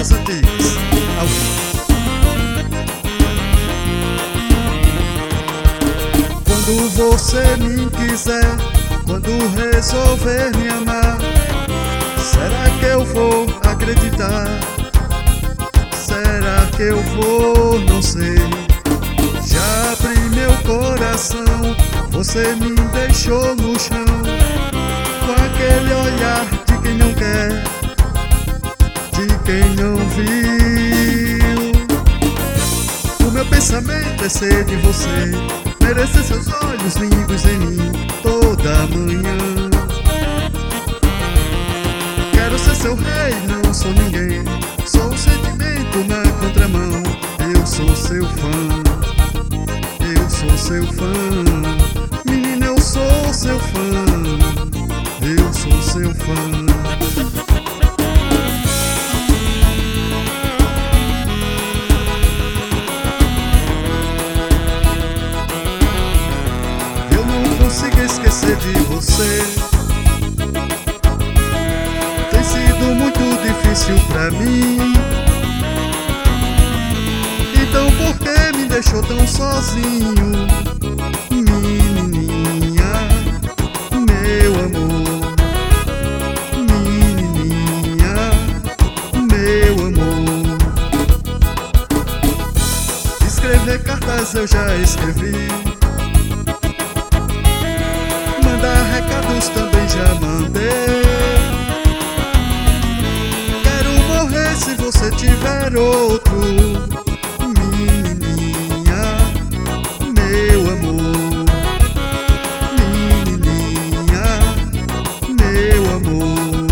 das antigas. Ao vivo. Quando você me quiser, quando resolver me amar, será que eu vou acreditar? Será que eu vou? Não sei. Já abri meu coração, você me deixou no chão, com aquele olhar de quem não quer, de quem não viu. O meu pensamento é ser de você, merecer seus olhos lindos em mim toda manhã. Quero ser seu rei, não sou ninguém, sou um sentimento na contramão. Eu sou seu fã, eu sou seu fã. Menina, eu sou seu fã, eu sou seu fã. Consigo esquecer de você. Tem sido muito difícil pra mim. Então por que me deixou tão sozinho? Menininha, meu amor. Menininha, meu amor. Escrever cartas eu já escrevi, mandar recados também já mandei. Quero morrer se você tiver outro. Menininha, meu amor. Menininha, meu amor.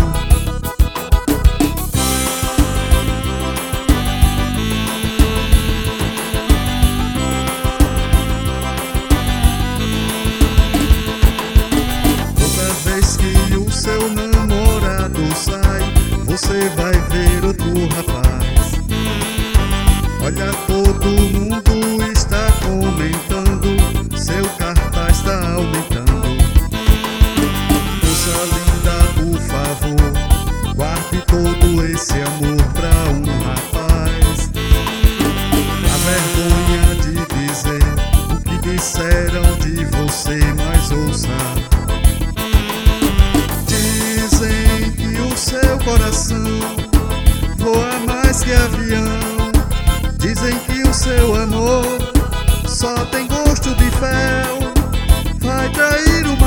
Que o seu namorado sai, você vai ver outro rapaz. Olha, todo mundo está comentando, seu cartaz está aumentando. Moça linda, por favor, guarde todo esse amor pra um rapaz. A vergonha de dizer o que disseram de você, mas ouça. Seu coração voa mais que avião. Dizem que o seu amor só tem gosto de fel. Vai trair o